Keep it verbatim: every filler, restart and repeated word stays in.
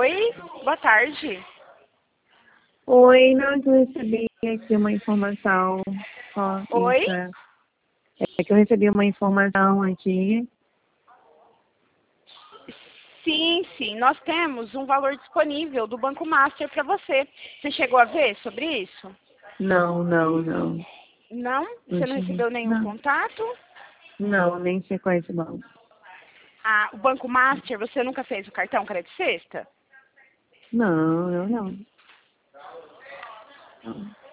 Oi, boa tarde. Oi, não, que eu recebi aqui uma informação. Ó, Oi? isso é. É que eu recebi uma informação aqui. Sim, sim, nós temos um valor disponível do Banco Master para você. Você chegou a ver sobre isso? Não, não, não. Não? Não Você não cheguei. recebeu nenhum Não, contato? não, nem sei qual é esse banco. Ah, o Banco Master, você nunca fez o cartão crédito sexta? Não, eu não. Não.